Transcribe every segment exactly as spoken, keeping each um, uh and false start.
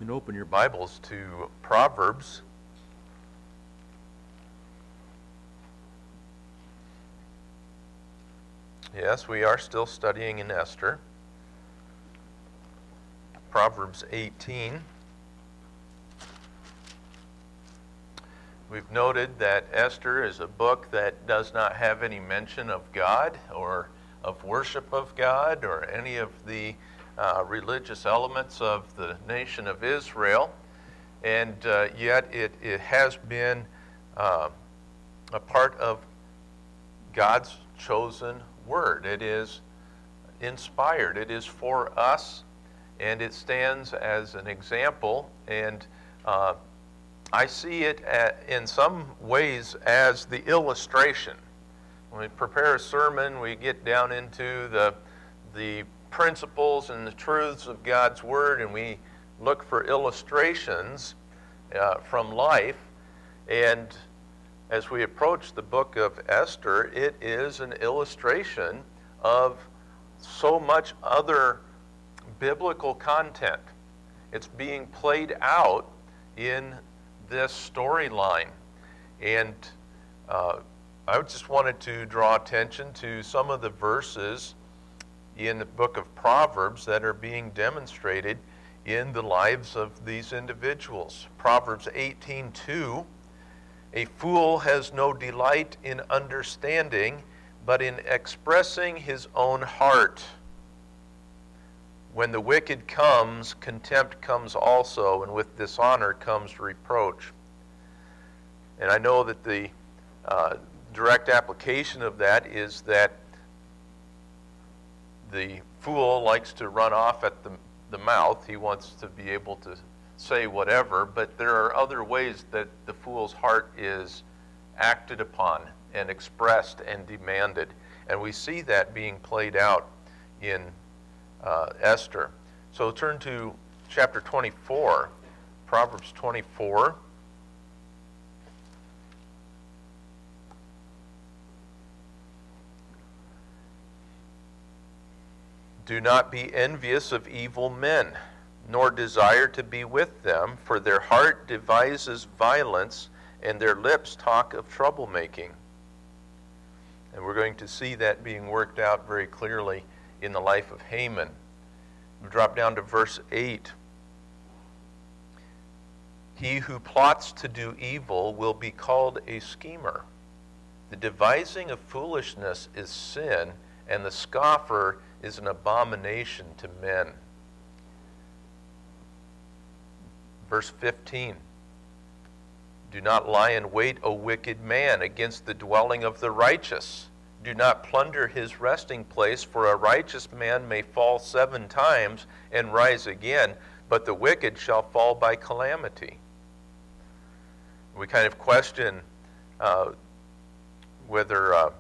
You can open your Bibles to Proverbs. Yes, we are still studying in Esther. Proverbs eighteen. We've noted that Esther is a book that does not have any mention of God or of worship of God or any of the uh, religious elements of the nation of Israel. And uh, yet it, it has been uh, a part of God's chosen word. It is inspired. It is for us, and it stands as an example. And uh, I see it at, in some ways as the illustration. When we prepare a sermon, we get down into the the principles and the truths of God's word, and we look for illustrations uh, from life. And as we approach the book of Esther, it is an illustration of so much other biblical content. It's being played out in this storyline. And uh, I just wanted to draw attention to some of the verses in the book of Proverbs that are being demonstrated in the lives of these individuals. Proverbs eighteen two. A fool has no delight in understanding, but in expressing his own heart. When the wicked comes, contempt comes also, and with dishonor comes reproach. And I know that the uh, direct application of that is that the fool likes to run off at the, the mouth. He wants to be able to say whatever, but there are other ways that the fool's heart is acted upon and expressed and demanded. And we see that being played out in uh, Esther. So turn to chapter twenty-four, Proverbs twenty-four. Do not be envious of evil men, nor desire to be with them, for their heart devises violence, and their lips talk of troublemaking. And we're going to see that being worked out very clearly in the life of Haman. We drop down to verse eight. He who plots to do evil will be called a schemer. The devising of foolishness is sin, and the scoffer is an abomination to men. Verse fifteen. Do not lie in wait, O wicked man, against the dwelling of the righteous. Do not plunder his resting place, for a righteous man may fall seven times and rise again, but the wicked shall fall by calamity. We kind of question uh, whether uh,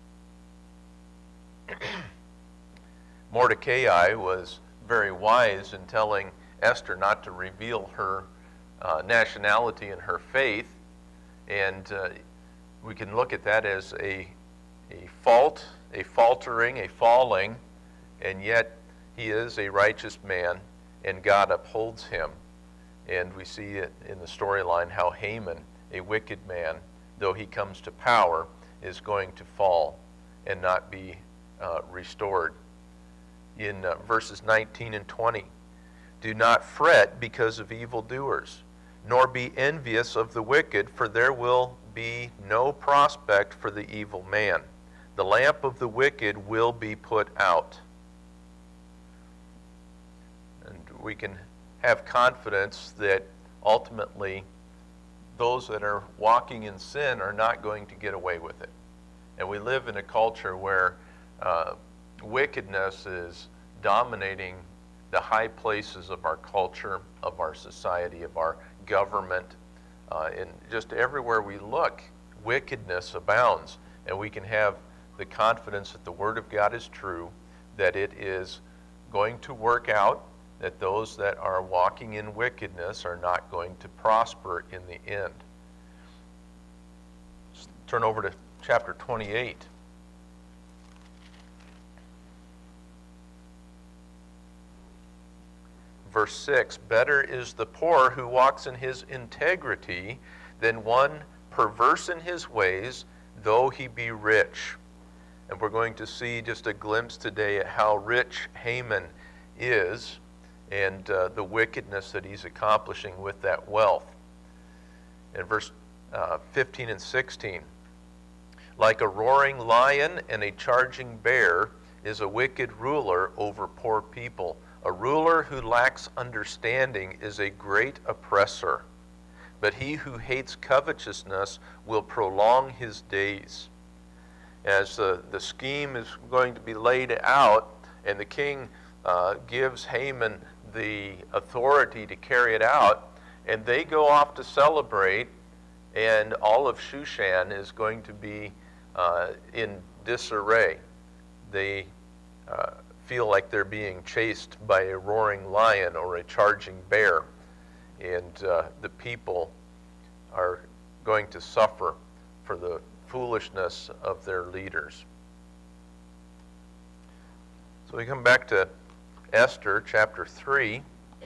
Mordecai was very wise in telling Esther not to reveal her uh, nationality and her faith, and uh, we can look at that as a, a fault, a faltering, a falling, and yet he is a righteous man, and God upholds him. And we see it in the storyline how Haman, a wicked man, though he comes to power, is going to fall and not be uh, restored. In uh, verses nineteen and twenty, do not fret because of evildoers, nor be envious of the wicked, for there will be no prospect for the evil man. The lamp of the wicked will be put out. And we can have confidence that ultimately those that are walking in sin are not going to get away with it. And we live in a culture where uh, wickedness is dominating the high places of our culture, of our society, of our government. Uh, and just everywhere we look, wickedness abounds. And we can have the confidence that the Word of God is true, that it is going to work out, that those that are walking in wickedness are not going to prosper in the end. Let's turn over to chapter twenty-eight. verse six, better is the poor who walks in his integrity than one perverse in his ways, though he be rich. And we're going to see just a glimpse today at how rich Haman is and uh, the wickedness that he's accomplishing with that wealth. In verse uh, fifteen and sixteen, like a roaring lion and a charging bear is a wicked ruler over poor people. A ruler who lacks understanding is a great oppressor, but he who hates covetousness will prolong his days. As uh, the scheme is going to be laid out, and the king uh, gives Haman the authority to carry it out, and they go off to celebrate, and all of Shushan is going to be uh, in disarray. They uh, feel like they're being chased by a roaring lion or a charging bear, and uh, the people are going to suffer for the foolishness of their leaders. So we come back to Esther chapter three.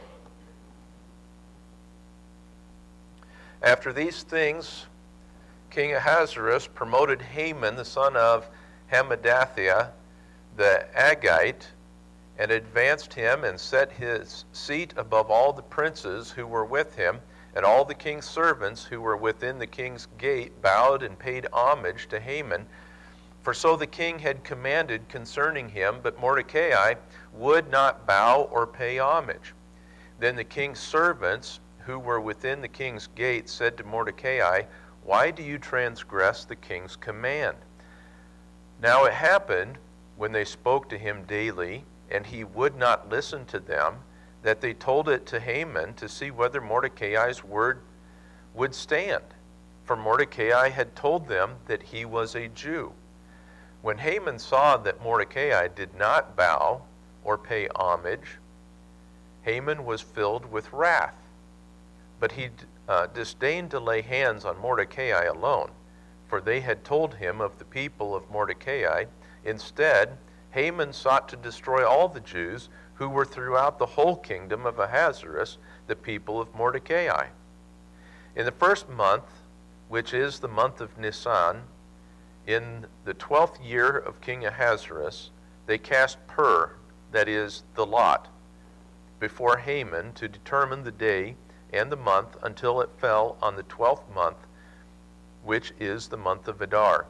After these things, King Ahasuerus promoted Haman, the son of Hammedatha, the Agagite, and advanced him and set his seat above all the princes who were with him, and all the king's servants who were within the king's gate bowed and paid homage to Haman. For so the king had commanded concerning him, but Mordecai would not bow or pay homage. Then the king's servants who were within the king's gate said to Mordecai, "Why do you transgress the king's command?" Now it happened, when they spoke to him daily, and he would not listen to them, that they told it to Haman to see whether Mordecai's word would stand. For Mordecai had told them that he was a Jew. When Haman saw that Mordecai did not bow or pay homage, Haman was filled with wrath. But he uh, disdained to lay hands on Mordecai alone, for they had told him of the people of Mordecai. Instead, Haman sought to destroy all the Jews who were throughout the whole kingdom of Ahasuerus, the people of Mordecai. In the first month, which is the month of Nisan, in the twelfth year of King Ahasuerus, they cast pur, that is, the lot, before Haman to determine the day and the month until it fell on the twelfth month, which is the month of Adar.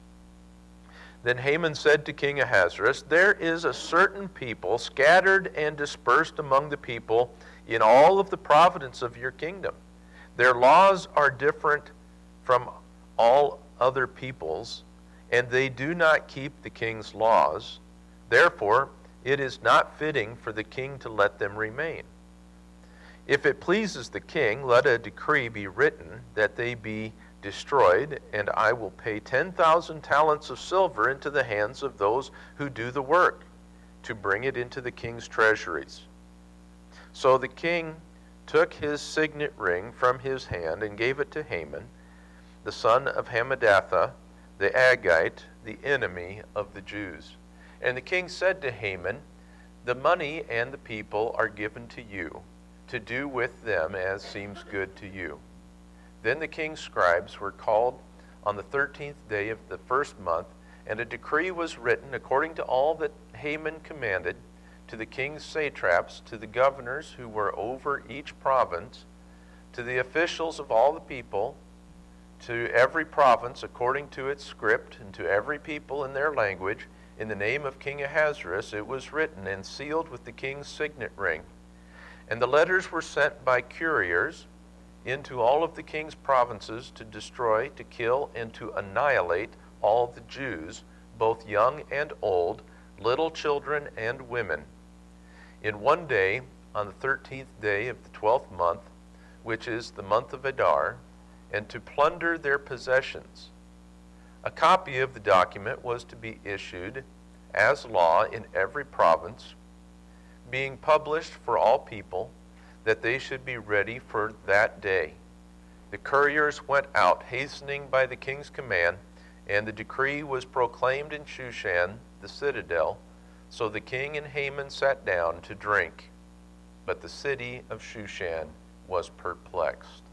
Then Haman said to King Ahasuerus, "There is a certain people scattered and dispersed among the people in all of the province of your kingdom. Their laws are different from all other peoples, and they do not keep the king's laws. Therefore, it is not fitting for the king to let them remain. If it pleases the king, let a decree be written that they be destroyed, and I will pay ten thousand talents of silver into the hands of those who do the work, to bring it into the king's treasuries." So the king took his signet ring from his hand and gave it to Haman, the son of Hammedatha, the Agagite, the enemy of the Jews. And the king said to Haman, "The money and the people are given to you, to do with them as seems good to you." Then the king's scribes were called on the thirteenth day of the first month, and a decree was written according to all that Haman commanded, to the king's satraps, to the governors who were over each province, to the officials of all the people, to every province according to its script, and to every people in their language. In the name of King Ahasuerus it was written and sealed with the king's signet ring. And the letters were sent by couriers into all of the king's provinces to destroy, to kill, and to annihilate all the Jews, both young and old, little children and women. In one day, on the thirteenth day of the twelfth month, which is the month of Adar, and to plunder their possessions. A copy of the document was to be issued as law in every province, being published for all people, that they should be ready for that day. The couriers went out, hastening by the king's command, and the decree was proclaimed in Shushan, the citadel. So the king and Haman sat down to drink. but the city of Shushan was perplexed.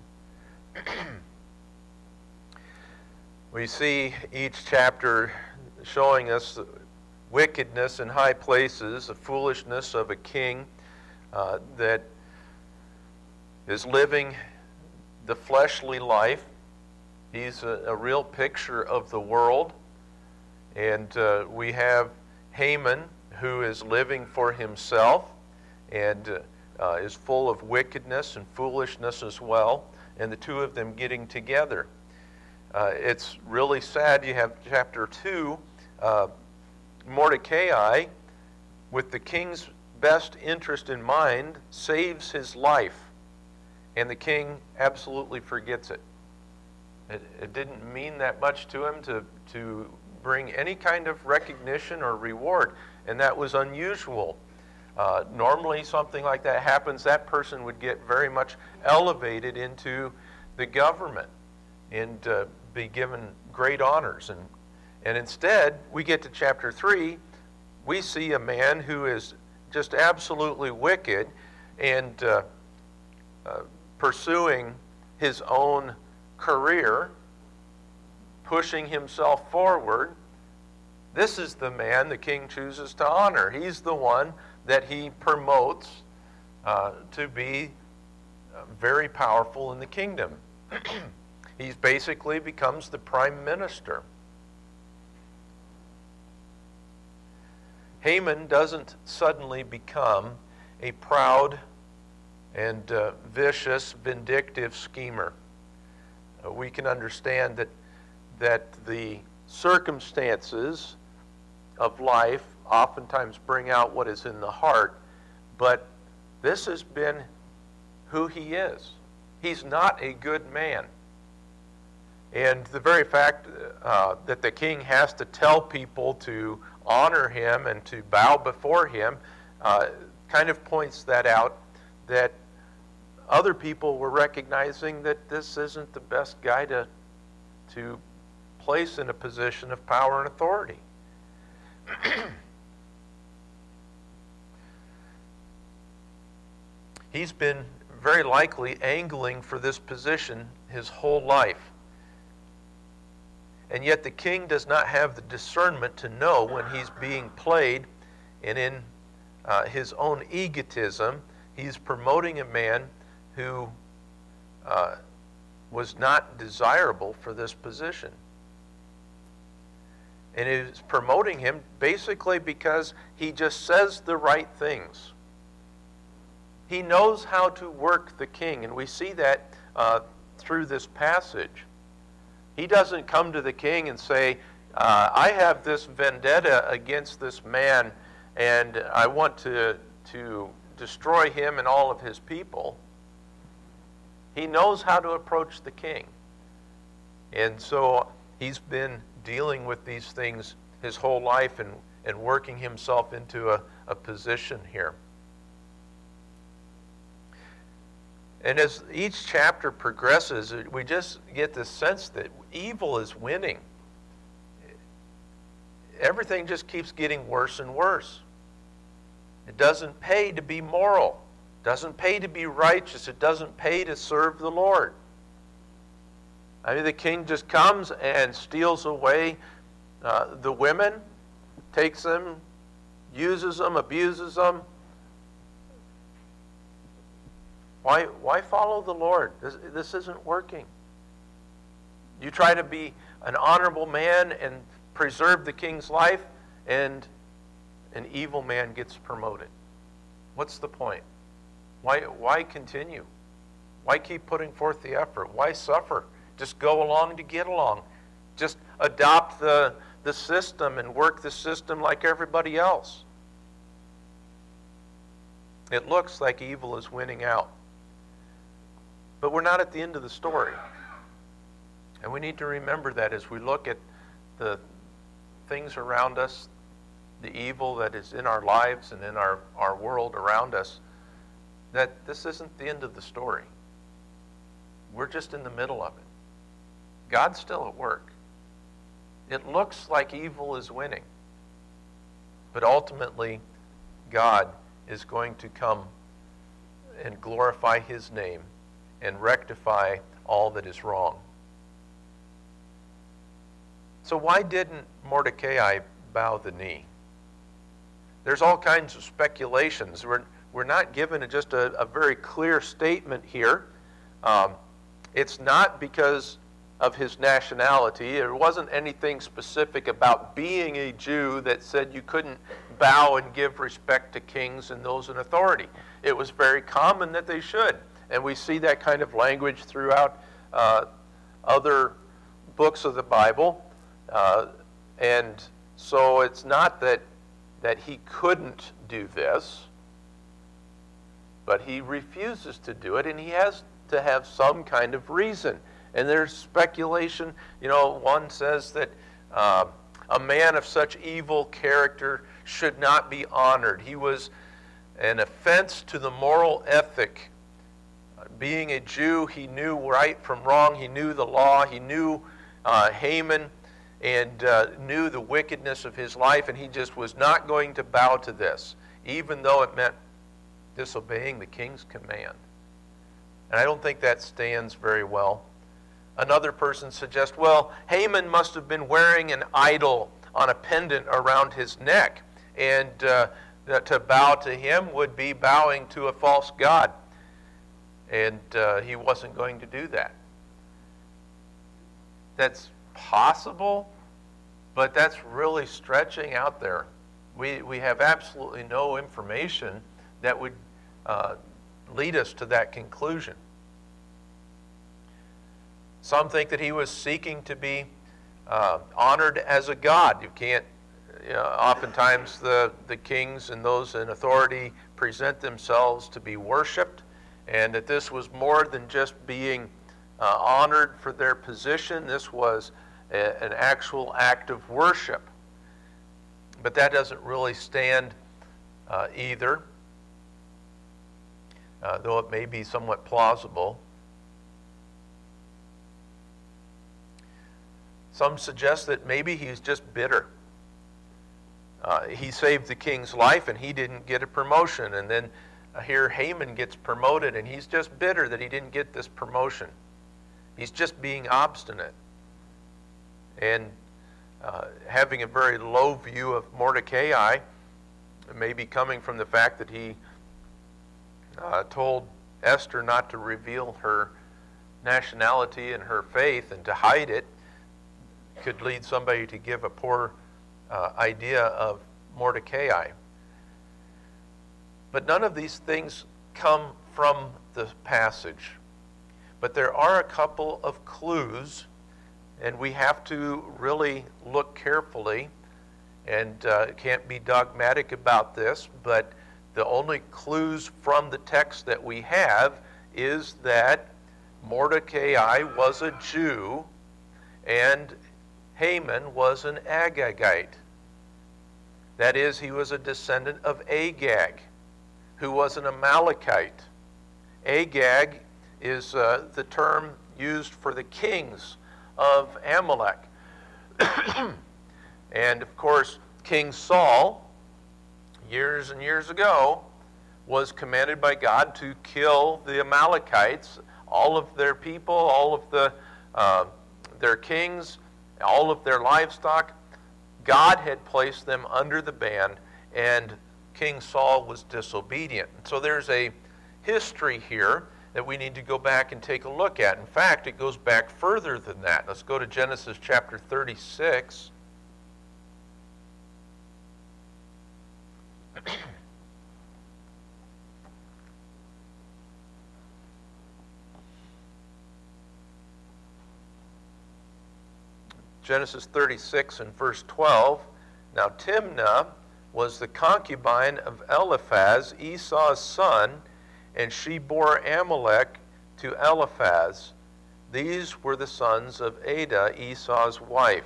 We see each chapter showing us the wickedness in high places, the foolishness of a king uh, that is living the fleshly life. He's a, a real picture of the world. And uh, we have Haman, who is living for himself and uh, uh, is full of wickedness and foolishness as well, and the two of them getting together. Uh, it's really sad. You have chapter two, uh, Mordecai, with the king's best interest in mind, saves his life, and the king absolutely forgets it. It, it didn't mean that much to him to, to bring any kind of recognition or reward, and that was unusual. Uh, normally something like that happens, that person would get very much elevated into the government and uh, be given great honors. And, and instead, we get to chapter three, we see a man who is just absolutely wicked and uh, uh, pursuing his own career, pushing himself forward. This is the man the king chooses to honor. He's the one that he promotes uh, to be uh, very powerful in the kingdom. He basically becomes the prime minister. Haman doesn't suddenly become a proud and uh, vicious, vindictive schemer. Uh, we can understand that that the circumstances of life oftentimes bring out what is in the heart, but this has been who he is. He's not a good man. And the very fact uh, that the king has to tell people to honor him and to bow before him uh, kind of points that out, that other people were recognizing that this isn't the best guy to, to place in a position of power and authority. He's been very likely angling for this position his whole life. And yet the king does not have the discernment to know when he's being played, and in uh, his own egotism, he's promoting a man who uh, was not desirable for this position. And is promoting him basically because he just says the right things. He knows how to work the king, and we see that uh, through this passage. He doesn't come to the king and say, uh, I have this vendetta against this man, and I want to, to destroy him and all of his people. He knows how to approach the king. And so he's been dealing with these things his whole life and, and working himself into a, a position here. And as each chapter progresses, we just get the sense that evil is winning. Everything just keeps getting worse and worse. It doesn't pay to be moral. It doesn't pay to be righteous. It doesn't pay to serve the Lord. I mean, the king just comes and steals away uh, the women, takes them, uses them, abuses them. Why, why follow the Lord? This, this isn't working. You try to be an honorable man and preserve the king's life, and an evil man gets promoted. What's the point? Why, why continue? Why keep putting forth the effort? Why suffer? Just go along to get along. Just adopt the, the system and work the system like everybody else. It looks like evil is winning out. But we're not at the end of the story. And we need to remember that as we look at the things around us, the evil that is in our lives and in our, our world around us, that this isn't the end of the story. We're just in the middle of it. God's still at work. It looks like evil is winning. But ultimately, God is going to come and glorify his name and rectify all that is wrong. So why didn't Mordecai bow the knee? There's all kinds of speculations. We're, we're not given just a, a very clear statement here. Um, it's not because of his nationality. There wasn't anything specific about being a Jew that said you couldn't bow and give respect to kings and those in authority. It was very common that they should. And we see that kind of language throughout uh, other books of the Bible. Uh, and so it's not that that he couldn't do this, but he refuses to do it, and he has to have some kind of reason. And there's speculation. You know, one says that uh, a man of such evil character should not be honored. He was an offense to the moral ethic. Being a Jew, he knew right from wrong. He knew the law. He knew uh, Haman and uh, knew the wickedness of his life, and he just was not going to bow to this, even though it meant disobeying the king's command. And I don't think that stands very well. Another person suggests, well, Haman must have been wearing an idol on a pendant around his neck, and uh, that to bow to him would be bowing to a false god. And uh, he wasn't going to do that. That's possible, but that's really stretching out there. We, we have absolutely no information that would uh, lead us to that conclusion. Some think that he was seeking to be uh, honored as a god. You can't, you know, oftentimes the, the kings and those in authority present themselves to be worshipped, and that this was more than just being uh, honored for their position. This was a, an actual act of worship. But that doesn't really stand uh, either, uh, though it may be somewhat plausible. Some suggest that maybe he's just bitter. Uh, he saved the king's life and he didn't get a promotion. And then uh, here Haman gets promoted and he's just bitter that he didn't get this promotion. He's just being obstinate and uh, having a very low view of Mordecai, maybe coming from the fact that he uh, told Esther not to reveal her nationality and her faith and to hide it, could lead somebody to give a poor uh, idea of Mordecai. But none of these things come from the passage. But there are a couple of clues, and we have to really look carefully, and uh, can't be dogmatic about this, but the only clues from the text that we have is that Mordecai was a Jew and Haman was an Agagite. That is, he was a descendant of Agag, who was an Amalekite. Agag is uh, the term used for the kings of Amalek. And of course, King Saul, years and years ago, was commanded by God to kill the Amalekites, all of their people, all of the uh, their kings, all of their livestock. God had placed them under the ban, and King Saul was disobedient. So there's a history here that we need to go back and take a look at. In fact, it goes back further than that. Let's go to Genesis chapter thirty-six. Genesis thirty-six and verse twelve. Now Timnah was the concubine of Eliphaz, Esau's son, and she bore Amalek to Eliphaz. These were the sons of Adah, Esau's wife.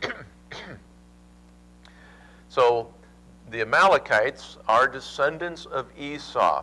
So the Amalekites are descendants of Esau.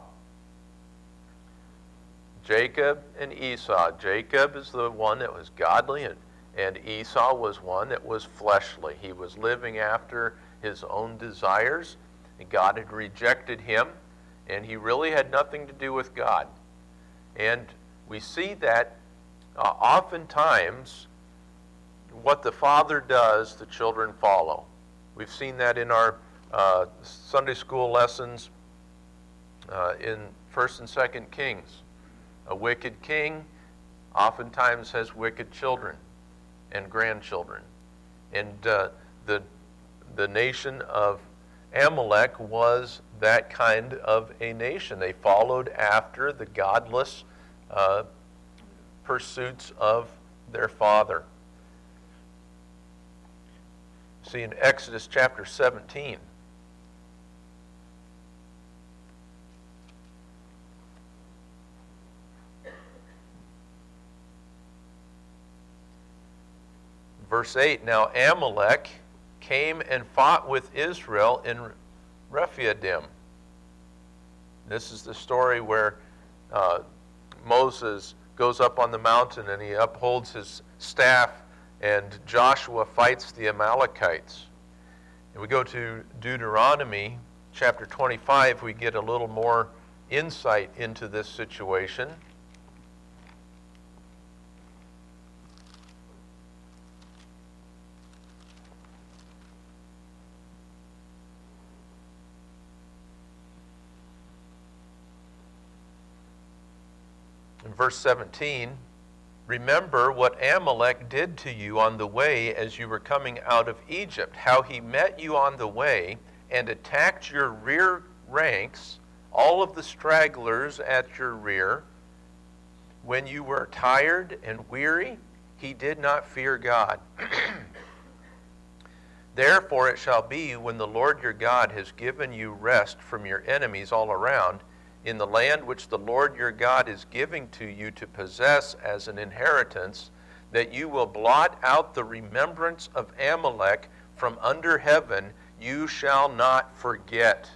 Jacob and Esau. Jacob is the one that was godly, and, and Esau was one that was fleshly. He was living after his own desires, and God had rejected him, and he really had nothing to do with God. And we see that uh, oftentimes what the father does, the children follow. We've seen that in our uh, Sunday school lessons uh, in First and Second Kings. A wicked king oftentimes has wicked children and grandchildren. And uh, the, the nation of Amalek was that kind of a nation. They followed after the godless uh, pursuits of their father. See in Exodus chapter seventeen. Verse eight, now Amalek came and fought with Israel in Rephidim. This is the story where uh, Moses goes up on the mountain and he upholds his staff, and Joshua fights the Amalekites. And we go to Deuteronomy chapter twenty-five, we get a little more insight into this situation. In verse seventeen, remember what Amalek did to you on the way as you were coming out of Egypt, how he met you on the way and attacked your rear ranks, all of the stragglers at your rear. When you were tired and weary, he did not fear God. Therefore it shall be, when the Lord your God has given you rest from your enemies all around, in the land which the Lord your God is giving to you to possess as an inheritance, that you will blot out the remembrance of Amalek from under heaven, you shall not forget.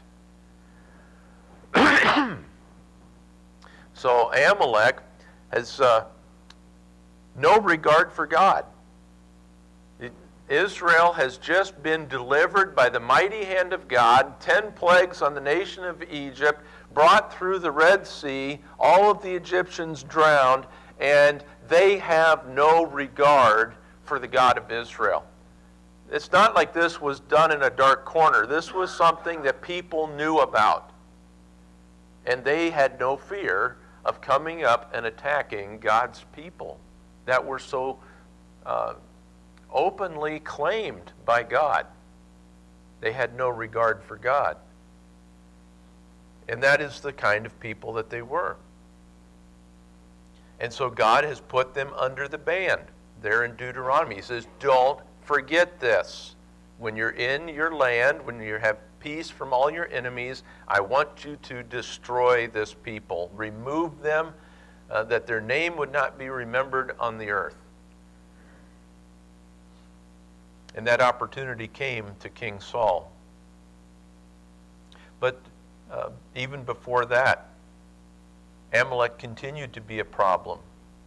So Amalek has uh, no regard for God. It, Israel has just been delivered by the mighty hand of God, ten plagues on the nation of Egypt, brought through the Red Sea, all of the Egyptians drowned, and they have no regard for the God of Israel. It's not like this was done in a dark corner. This was something that people knew about. And they had no fear of coming up and attacking God's people that were so uh, openly claimed by God. They had no regard for God. And that is the kind of people that they were. And so God has put them under the ban there in Deuteronomy. He says, don't forget this. When you're in your land, when you have peace from all your enemies, I want you to destroy this people. Remove them, uh, that their name would not be remembered on the earth. And that opportunity came to King Saul. But Uh, even before that, Amalek continued to be a problem.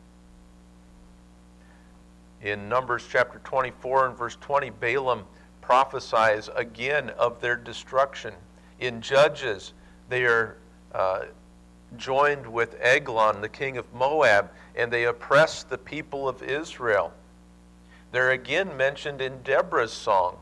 In Numbers chapter twenty-four and verse twenty, Balaam prophesies again of their destruction. In Judges, they are uh, joined with Eglon, the king of Moab, and they oppress the people of Israel. They're again mentioned in Deborah's song.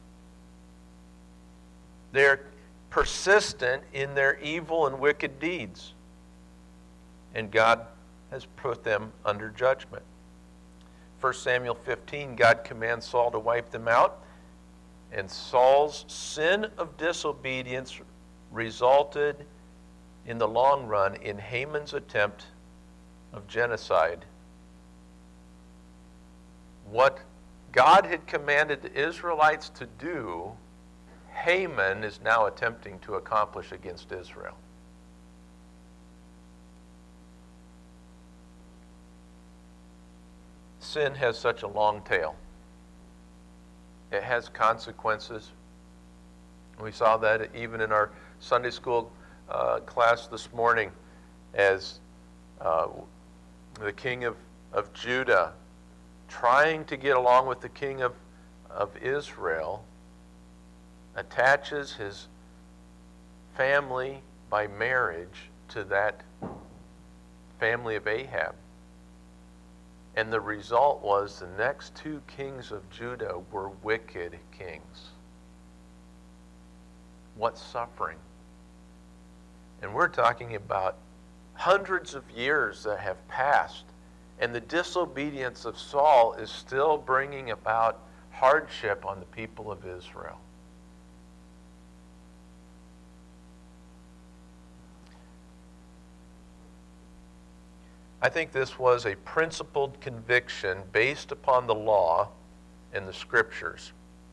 They're persistent in their evil and wicked deeds. And God has put them under judgment. First Samuel fifteen, God commands Saul to wipe them out. And Saul's sin of disobedience resulted in the long run in Haman's attempt of genocide. What God had commanded the Israelites to do, Haman is now attempting to accomplish against Israel. Sin has such a long tail. It has consequences. We saw that even in our Sunday school uh, class this morning, as uh, the king of, of Judah, trying to get along with the king of, of Israel, attaches his family by marriage to that family of Ahab. And the result was the next two kings of Judah were wicked kings. What suffering. And we're talking about hundreds of years that have passed, and the disobedience of Saul is still bringing about hardship on the people of Israel. I think this was a principled conviction based upon the law and the scriptures,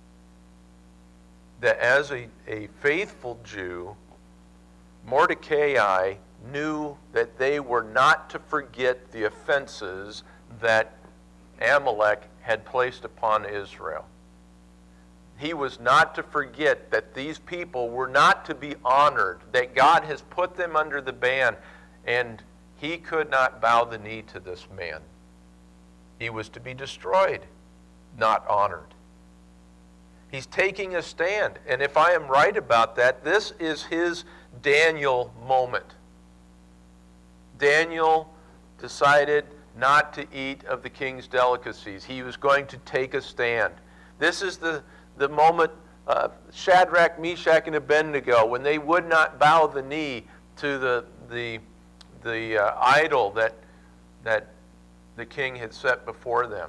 that as a, a faithful Jew, Mordecai knew that they were not to forget the offenses that Amalek had placed upon Israel. He was not to forget that these people were not to be honored, that God has put them under the ban, and he could not bow the knee to this man. He was to be destroyed, not honored. He's taking a stand, and if I am right about that, this is his Daniel moment. Daniel decided not to eat of the king's delicacies. He was going to take a stand. This is the, the moment of Shadrach, Meshach, and Abednego, when they would not bow the knee to the, the, the uh, idol that, that the king had set before them.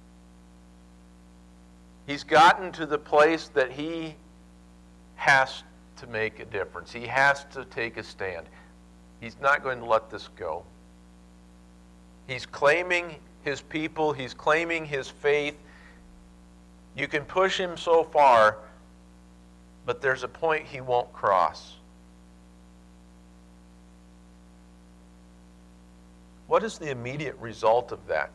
He's gotten to the place that he has to make a difference. He has to take a stand. He's not going to let this go. He's claiming his people. He's claiming his faith. You can push him so far, but there's a point he won't cross. What is the immediate result of that?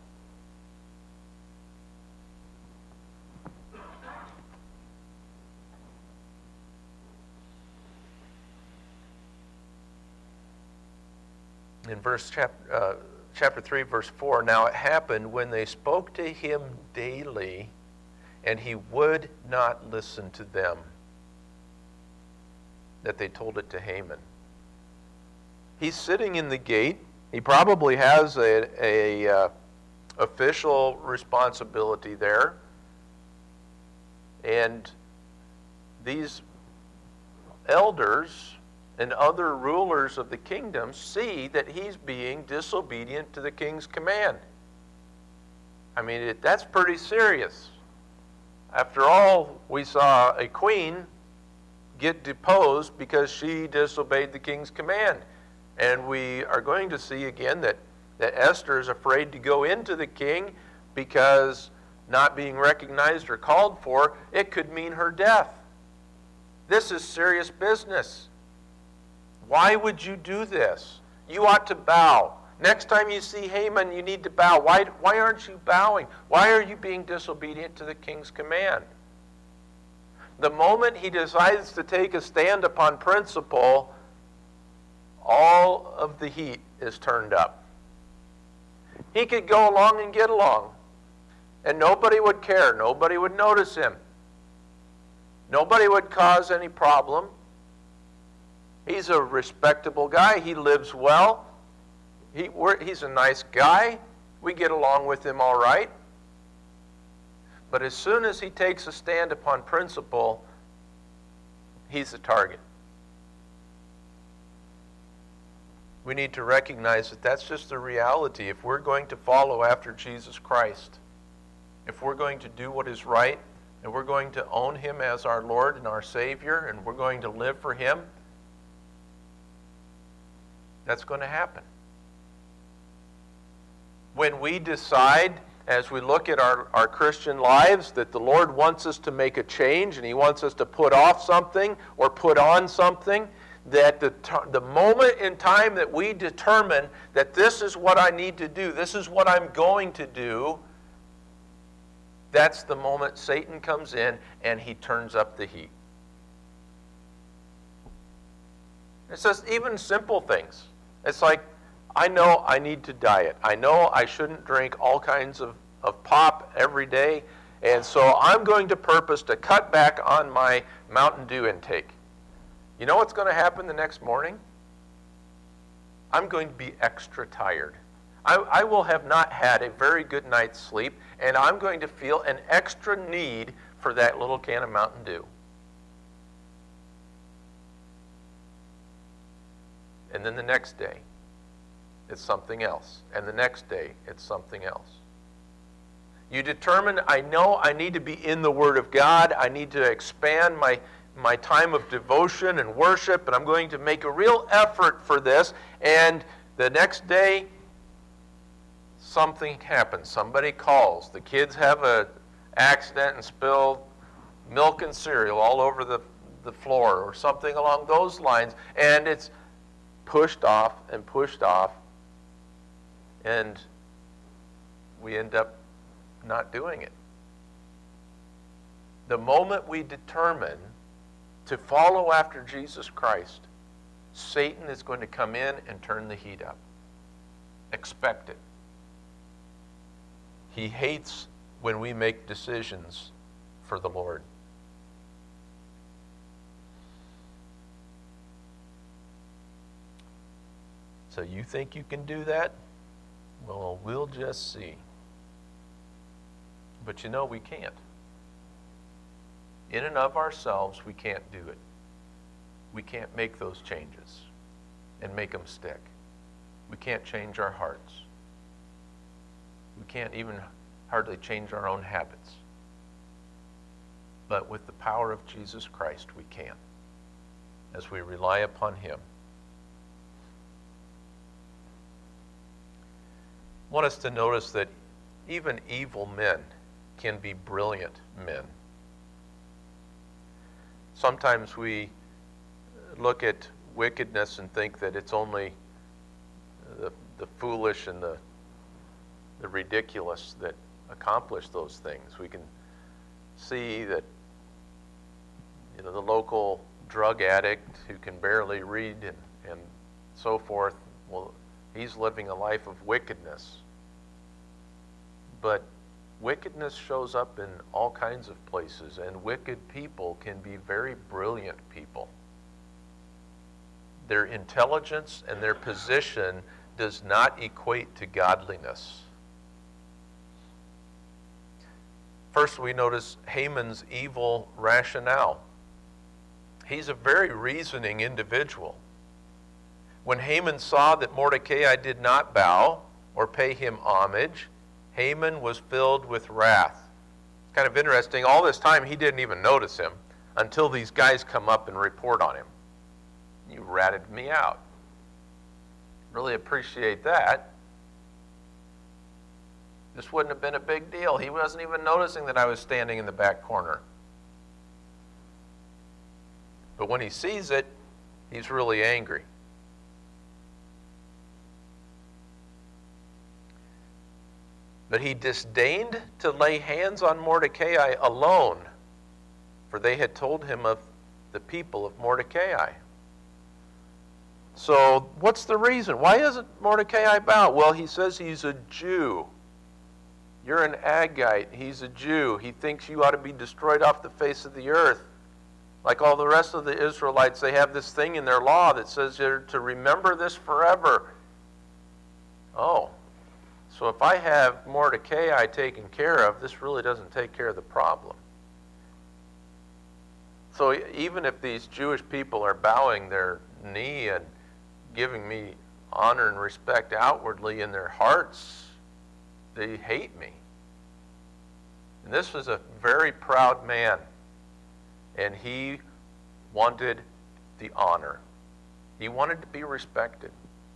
In verse chapter, uh, chapter three, verse four, now it happened when they spoke to him daily, and he would not listen to them, that they told it to Haman. He's sitting in the gate. He probably has a, a uh, official responsibility there, and these elders and other rulers of the kingdom see that he's being disobedient to the king's command. I mean, it, that's pretty serious. After all, we saw a queen get deposed because she disobeyed the king's command. And we are going to see again that, that Esther is afraid to go into the king because not being recognized or called for, it could mean her death. This is serious business. Why would you do this? You ought to bow. Next time you see Haman, you need to bow. Why, why aren't you bowing? Why are you being disobedient to the king's command? The moment he decides to take a stand upon principle, all of the heat is turned up. He could go along and get along, and nobody would care. Nobody would notice him. Nobody would cause any problem. He's a respectable guy. He lives well. He, we're, he's a nice guy. We get along with him all right. But as soon as he takes a stand upon principle, he's the target. We need to recognize that that's just the reality. If we're going to follow after Jesus Christ, if we're going to do what is right, and we're going to own him as our Lord and our Savior, and we're going to live for him, that's going to happen. When we decide, as we look at our, our Christian lives, that the Lord wants us to make a change and he wants us to put off something or put on something, that the, the moment in time that we determine that this is what I need to do, this is what I'm going to do, that's the moment Satan comes in and he turns up the heat. It says even simple things. It's like, I know I need to diet. I know I shouldn't drink all kinds of, of pop every day, and so I'm going to purpose to cut back on my Mountain Dew intake. You know what's going to happen the next morning? I'm going to be extra tired. I, I will have not had a very good night's sleep, and I'm going to feel an extra need for that little can of Mountain Dew. And then the next day, it's something else. And the next day, it's something else. You determine, I know I need to be in the Word of God. I need to expand my, my time of devotion and worship, and I'm going to make a real effort for this. And the next day, something happens. Somebody calls. The kids have an accident and spill milk and cereal all over the, the floor or something along those lines. And it's pushed off and pushed off. And we end up not doing it. The moment we determine to follow after Jesus Christ, Satan is going to come in and turn the heat up. Expect it. He hates when we make decisions for the Lord. So you think you can do that? Well, we'll just see. But you know we can't. In and of ourselves, we can't do it. We can't make those changes and make them stick. We can't change our hearts. We can't even hardly change our own habits. But with the power of Jesus Christ, we can, as we rely upon Him. I want us to notice that even evil men can be brilliant men. Sometimes we look at wickedness and think that it's only the, the foolish and the, the ridiculous that accomplish those things. We can see that, you know, the local drug addict who can barely read and, and so forth, well, he's living a life of wickedness. But wickedness shows up in all kinds of places, and wicked people can be very brilliant people. Their intelligence and their position does not equate to godliness. First, we notice Haman's evil rationale. He's a very reasoning individual. When Haman saw that Mordecai did not bow or pay him homage, Haman was filled with wrath. It's kind of interesting. All this time, he didn't even notice him until these guys come up and report on him. You ratted me out. Really appreciate that. This wouldn't have been a big deal. He wasn't even noticing that I was standing in the back corner. But when he sees it, he's really angry. But he disdained to lay hands on Mordecai alone, for they had told him of the people of Mordecai. So what's the reason? Why isn't Mordecai bow? Well, he says he's a Jew. You're an Agagite. He's a Jew. He thinks you ought to be destroyed off the face of the earth. Like all the rest of the Israelites, they have this thing in their law that says you're to remember this forever. Oh. So if I have Mordecai taken care of, this really doesn't take care of the problem. So even if these Jewish people are bowing their knee and giving me honor and respect outwardly, in their hearts, they hate me. And this was a very proud man, and he wanted the honor. He wanted to be respected.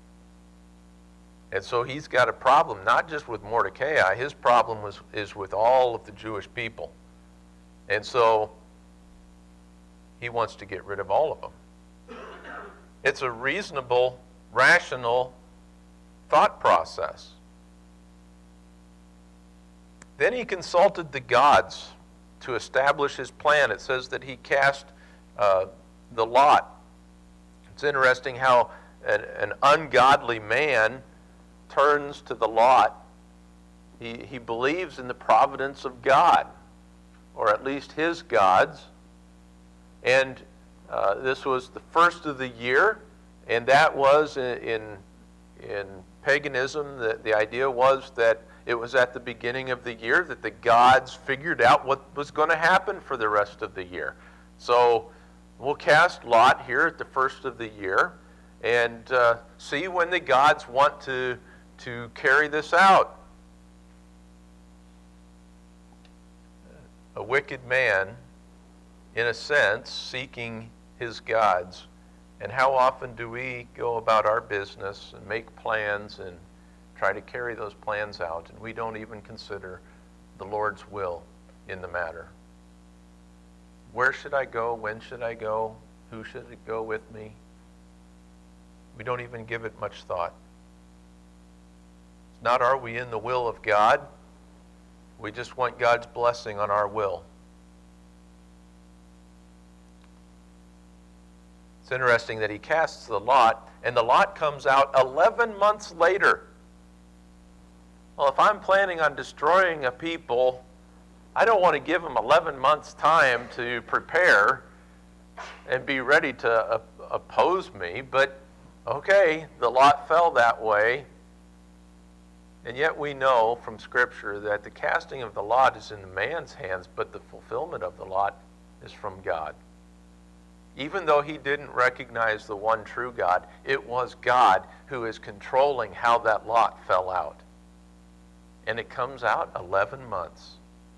And so he's got a problem, not just with Mordecai. His problem was, is with all of the Jewish people. And so he wants to get rid of all of them. It's a reasonable, rational thought process. Then he consulted the gods to establish his plan. It says that he cast uh, the lot. It's interesting how an, an ungodly man turns to the lot. He, he believes in the providence of God, or at least his gods. And uh, this was the first of the year, and that was in, in in paganism, the, the idea was that it was at the beginning of the year that the gods figured out what was going to happen for the rest of the year. So we'll cast lot here at the first of the year and uh, see when the gods want to, to carry this out. A wicked man, in a sense, seeking his gods. And how often do we go about our business and make plans and try to carry those plans out, and we don't even consider the Lord's will in the matter? Where should I go? When should I go? Who should go with me? We don't even give it much thought. It's not, are we in the will of God? We just want God's blessing on our will. It's interesting that he casts the lot, and the lot comes out eleven months later. Well, if I'm planning on destroying a people, I don't want to give them eleven months' time to prepare and be ready to uh, oppose me, but okay, the lot fell that way. And yet we know from Scripture that the casting of the lot is in man's hands, but the fulfillment of the lot is from God. Even though he didn't recognize the one true God, it was God who is controlling how that lot fell out. And it comes out eleven months.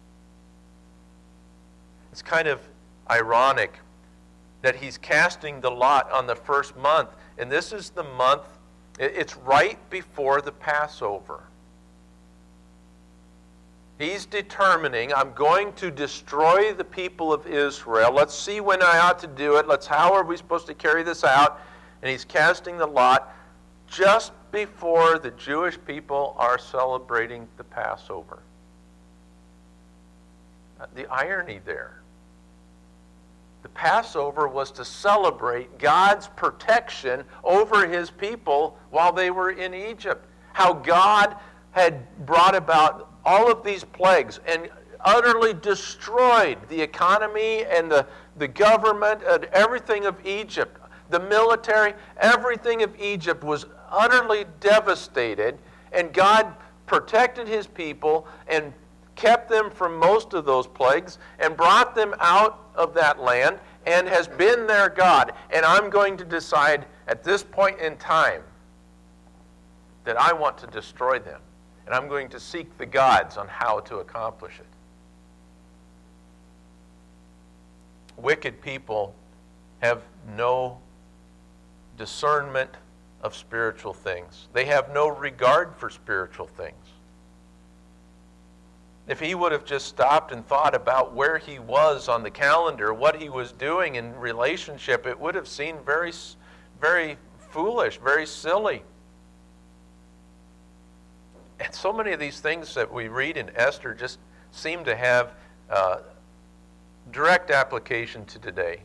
It's kind of ironic that he's casting the lot on the first month. And this is the month, it's right before the Passover. He's determining, I'm going to destroy the people of Israel. Let's see when I ought to do it. Let's, how are we supposed to carry this out? And he's casting the lot just before the Jewish people are celebrating the Passover. The irony there. The Passover was to celebrate God's protection over his people while they were in Egypt. How God had brought about all of these plagues and utterly destroyed the economy and the, the government and everything of Egypt. The military, everything of Egypt was utterly devastated, and God protected his people and kept them from most of those plagues and brought them out of that land and has been their God. And I'm going to decide at this point in time that I want to destroy them. And I'm going to seek the gods on how to accomplish it. Wicked people have no discernment of spiritual things. They have no regard for spiritual things. If he would have just stopped and thought about where he was on the calendar, what he was doing in relationship, it would have seemed very, very foolish, very silly. And so many of these things that we read in Esther just seem to have uh, direct application to today.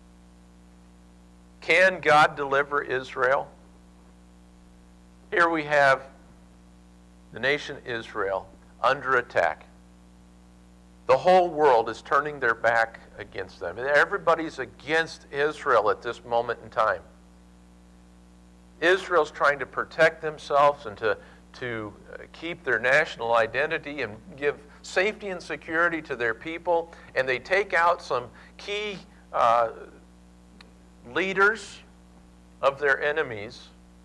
Can God deliver Israel? Here we have the nation Israel under attack. The whole world is turning their back against them. Everybody's against Israel at this moment in time. Israel's trying to protect themselves and to, to keep their national identity and give safety and security to their people. And they take out some key uh, leaders of their enemies.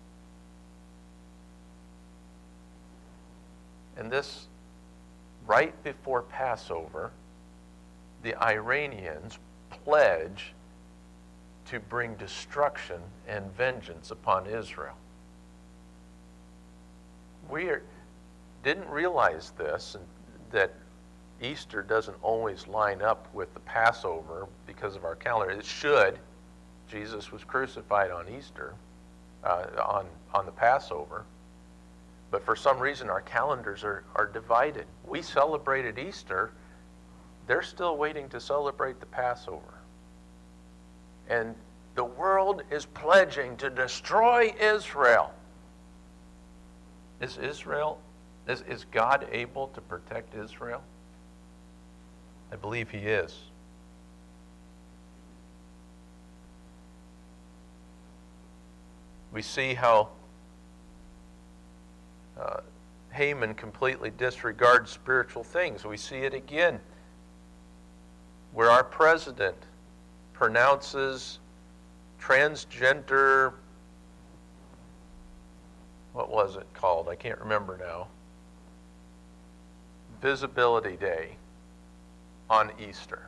And this, right before Passover, the Iranians pledge to bring destruction and vengeance upon Israel. We are, didn't realize this, and that Easter doesn't always line up with the Passover because of our calendar. It should. Jesus was crucified on Easter, uh, on, on the Passover. But for some reason, our calendars are, are divided. We celebrated Easter. They're still waiting to celebrate the Passover. And the world is pledging to destroy Israel. Is Israel, is, is God able to protect Israel? I believe he is. We see how uh, Haman completely disregards spiritual things. We see it again where our president pronounces transgender, what was it called? I can't remember now. Visibility Day on Easter.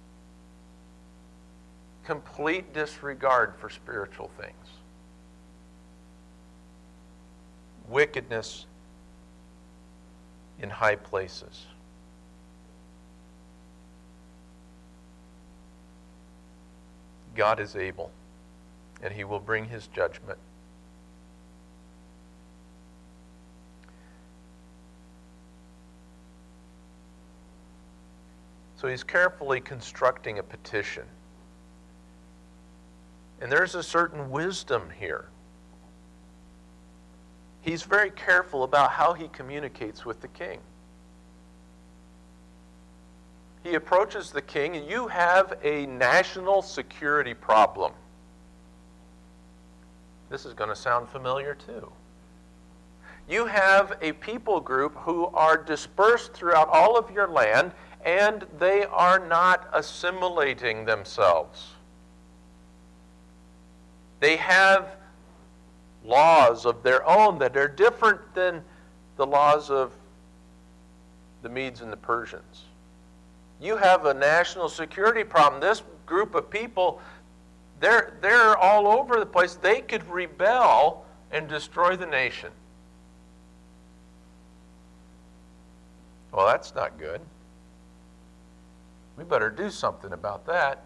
Complete disregard for spiritual things. Wickedness in high places. God is able, and he will bring his judgment. So he's carefully constructing a petition. And there's a certain wisdom here. He's very careful about how he communicates with the king. He approaches the king, and you have a national security problem. This is going to sound familiar too. You have a people group who are dispersed throughout all of your land, and they are not assimilating themselves. They have laws of their own that are different than the laws of the Medes and the Persians. You have a national security problem. This group of people, they're, they're all over the place. They could rebel and destroy the nation. Well, that's not good. We better do something about that.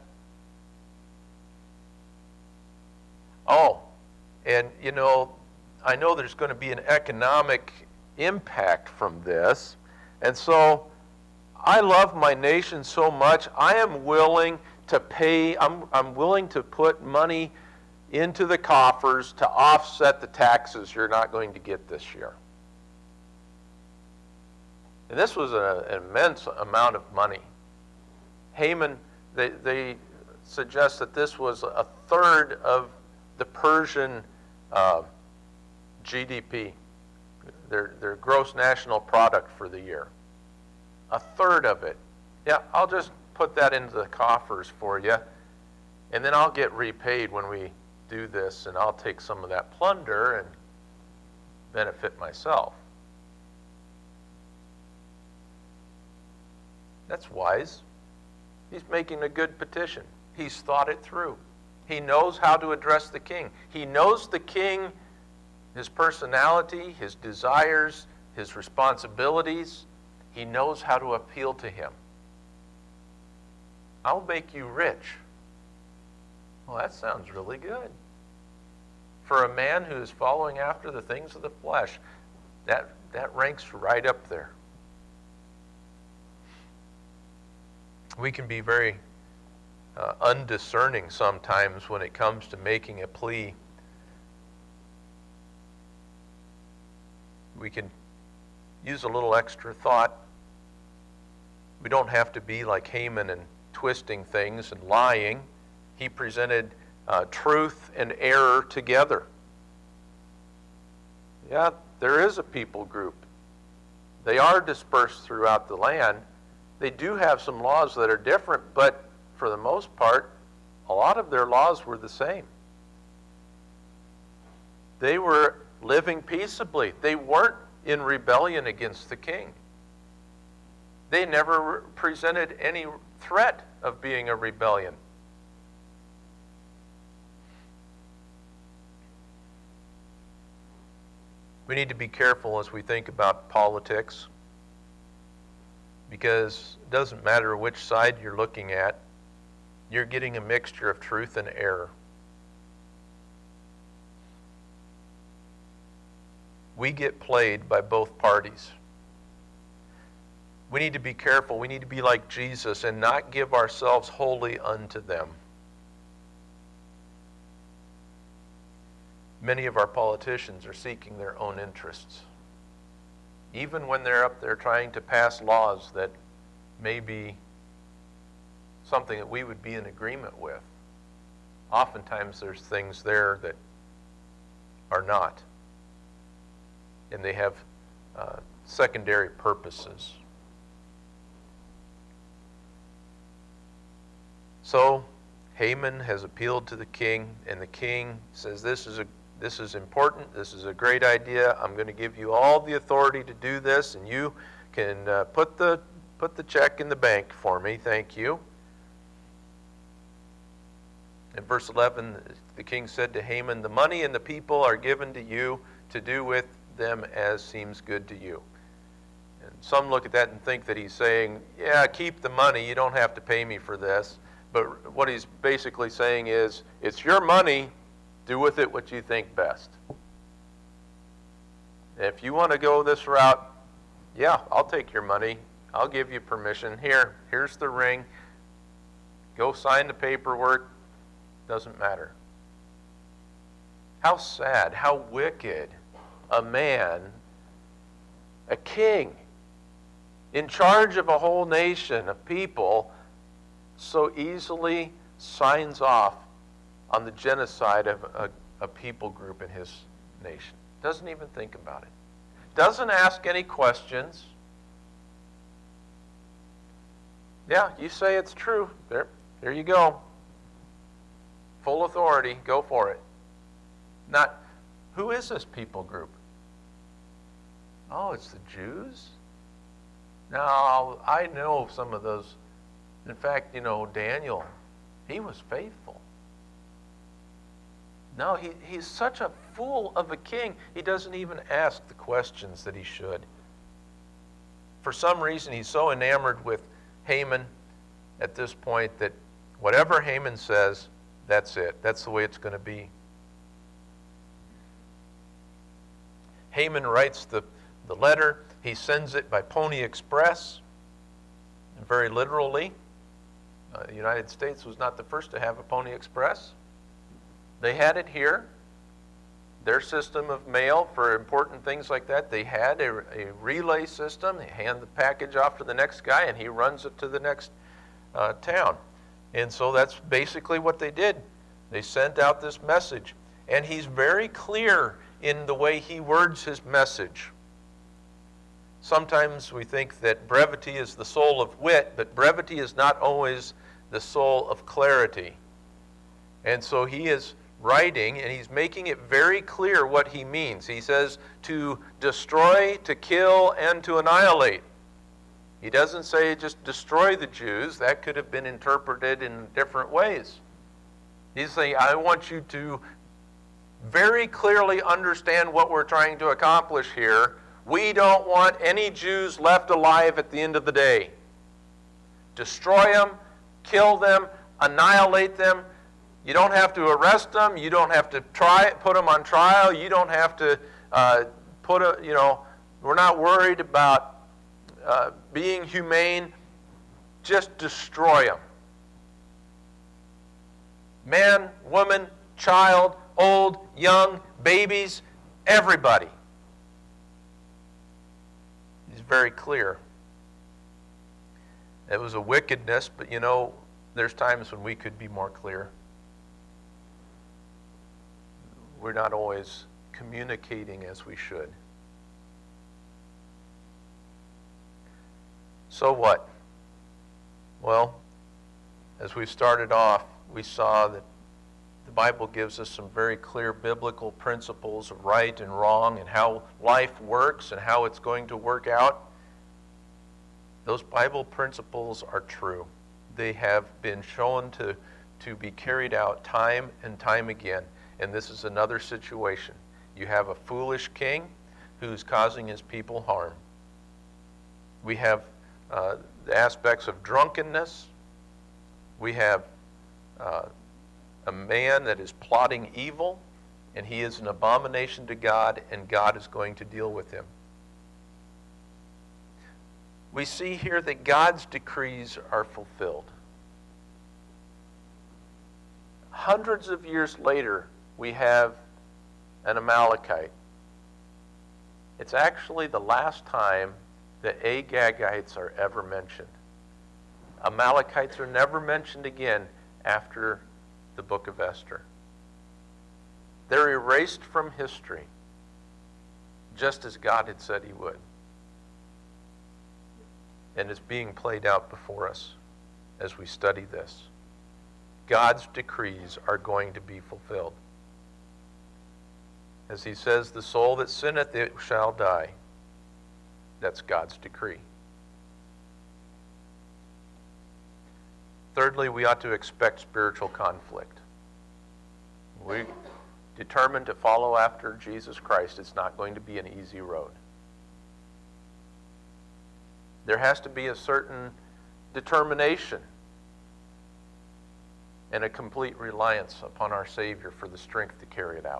Oh, and you know, I know there's going to be an economic impact from this. And so I love my nation so much, I am willing to pay, I'm, I'm willing to put money into the coffers to offset the taxes you're not going to get this year. And this was a, an immense amount of money. Haman, they, they suggest that this was a third of the Persian uh, G D P, their, their gross national product for the year. A third of it. Yeah, I'll just put that into the coffers for you, and then I'll get repaid when we do this, and I'll take some of that plunder and benefit myself. That's wise. He's making a good petition. He's thought it through. He knows how to address the king. He knows the king, his personality, his desires, his responsibilities. He knows how to appeal to him. I'll make you rich. Well, that sounds really good. For a man who is following after the things of the flesh, that, that ranks right up there. We can be very uh, undiscerning sometimes when it comes to making a plea. We can use a little extra thought. We don't have to be like Haman and twisting things and lying. He presented uh, truth and error together. Yeah, there is a people group. They are dispersed throughout the land. They do have some laws that are different, but for the most part, a lot of their laws were the same. They were living peaceably. They weren't in rebellion against the king. They never presented any threat of being a rebellion. We need to be careful as we think about politics, because it doesn't matter which side you're looking at, you're getting a mixture of truth and error. We get played by both parties. We need to be careful. We need to be like Jesus and not give ourselves wholly unto them. Many of our politicians are seeking their own interests, even when they're up there trying to pass laws that may be something that we would be in agreement with. Oftentimes there's things there that are not. And they have uh, secondary purposes. So Haman has appealed to the king, and the king says, this is a this is important, this is a great idea, I'm going to give you all the authority to do this, and you can uh, put the put the check in the bank for me, thank you. In verse eleven, the king said to Haman, the money and the people are given to you to do with them as seems good to you. And some look at that and think that he's saying, yeah, keep the money, you don't have to pay me for this. But what he's basically saying is, it's your money, do with it what you think best. If you want to go this route, yeah, I'll take your money. I'll give you permission. Here, here's the ring. Go sign the paperwork. Doesn't matter. How sad, how wicked a man, a king, in charge of a whole nation of people, so easily signs off on the genocide of a, a people group in his nation. Doesn't even think about it. Doesn't ask any questions. Yeah, you say it's true. There, there you go. Full authority, go for it. Not, who is this people group? Oh, it's the Jews? Now, I know some of those. In fact, you know, Daniel, he was faithful. No, he, he's such a fool of a king, he doesn't even ask the questions that he should. For some reason, he's so enamored with Haman at this point that whatever Haman says, that's it. That's the way it's going to be. Haman writes the, the letter. He sends it by Pony Express, and very literally. Uh, the United States was not the first to have a Pony Express. They had it here. Their system of mail for important things like that, they had a, a relay system. They hand the package off to the next guy, and he runs it to the next uh, town. And so that's basically what they did. They sent out this message. And he's very clear in the way he words his message. Sometimes we think that brevity is the soul of wit, but brevity is not always the soul of clarity. And so he is writing, and he's making it very clear what he means. He says to destroy, to kill, and to annihilate. He doesn't say just destroy the Jews. That could have been interpreted in different ways. He's saying, I want you to very clearly understand what we're trying to accomplish here. We don't want any Jews left alive at the end of the day. Destroy them, kill them, annihilate them. You don't have to arrest them. You don't have to try put them on trial. You don't have to uh, put a, you know, we're not worried about uh, being humane. Just destroy them. Man, woman, child, old, young, babies, everybody. He's very clear. It was a wickedness, but you know, there's times when we could be more clear. We're not always communicating as we should. So what? Well, as we started off, we saw that the Bible gives us some very clear biblical principles of right and wrong and how life works and how it's going to work out. Those Bible principles are true. They have been shown to, to be carried out time and time again. And this is another situation. You have a foolish king who's causing his people harm. We have uh, the aspects of drunkenness. We have uh, a man that is plotting evil, and he is an abomination to God, and God is going to deal with him. We see here that God's decrees are fulfilled. Hundreds of years later, we have an Amalekite. It's actually the last time that Agagites are ever mentioned. Amalekites are never mentioned again after the book of Esther. They're erased from history. just as God had said he would. And it's being played out before us as we study this. God's decrees are going to be fulfilled. As he says, the soul that sinneth, it shall die. That's God's decree. Thirdly, we ought to expect spiritual conflict. We determined to follow after Jesus Christ. It's not going to be an easy road. There has to be a certain determination and a complete reliance upon our Savior for the strength to carry it out.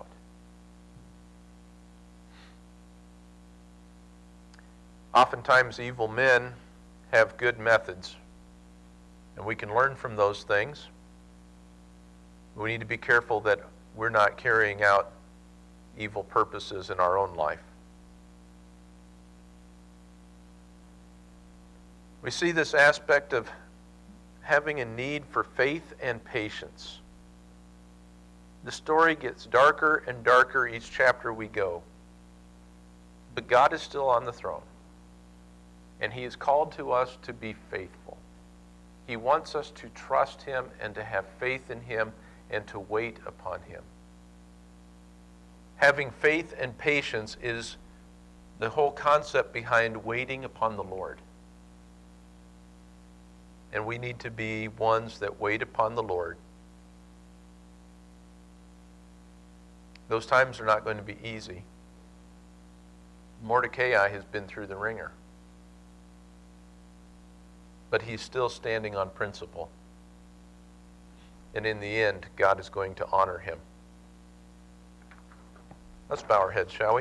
Oftentimes, evil men have good methods, and we can learn from those things. We need to be careful that we're not carrying out evil purposes in our own life. We see this aspect of having a need for faith and patience. The story gets darker and darker each chapter we go. But God is still on the throne. And he has called to us to be faithful. He wants us to trust him and to have faith in him and to wait upon him. Having faith and patience is the whole concept behind waiting upon the Lord. And we need to be ones that wait upon the Lord. Those times are not going to be easy. Mordecai has been through the ringer. But he's still standing on principle. And in the end, God is going to honor him. Let's bow our heads, shall we?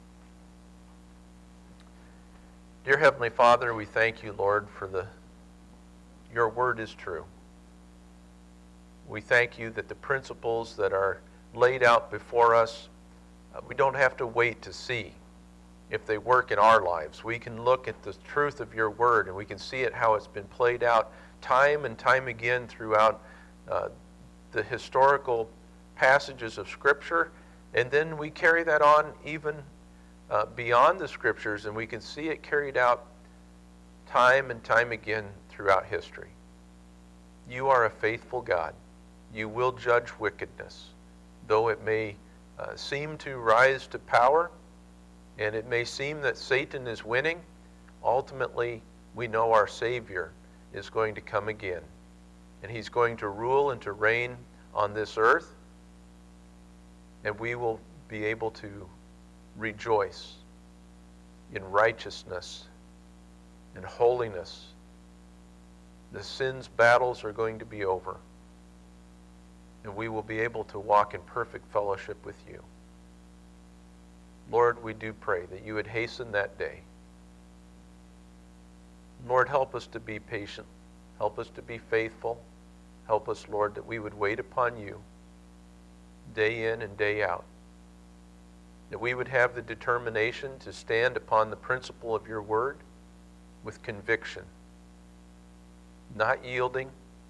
Dear Heavenly Father, we thank you, Lord, for the your word is true. We thank you that the principles that are laid out before us, uh, we don't have to wait to see if they work in our lives. We can look at the truth of your word and we can see it how it's been played out time and time again throughout uh, the historical passages of Scripture. And then we carry that on even uh, beyond the Scriptures, and we can see it carried out time and time again throughout history. You are a faithful God. You will judge wickedness, though it may uh, seem to rise to power, and it may seem that Satan is winning. Ultimately, we know our Savior is going to come again, and he's going to rule and to reign on this earth, and we will be able to rejoice in righteousness and holiness. The sin's battles are going to be over, and we will be able to walk in perfect fellowship with you. Lord, we do pray that you would hasten that day. Lord, help us to be patient. Help us to be faithful. Help us, Lord, that we would wait upon you day in and day out. That we would have the determination to stand upon the principle of your word with conviction, not yielding.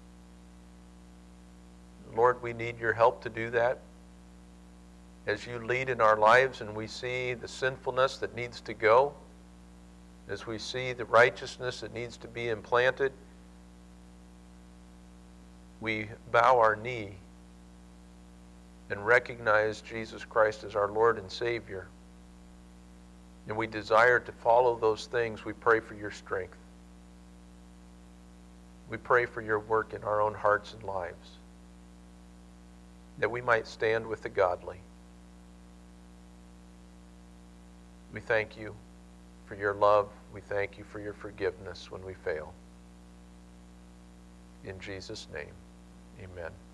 Lord, we need your help to do that. As you lead in our lives and we see the sinfulness that needs to go, as we see the righteousness that needs to be implanted, we bow our knee and recognize Jesus Christ as our Lord and Savior. And we desire to follow those things. We pray for your strength. We pray for your work in our own hearts and lives, that we might stand with the godly. We thank you for your love. We thank you for your forgiveness when we fail. In Jesus' name, amen.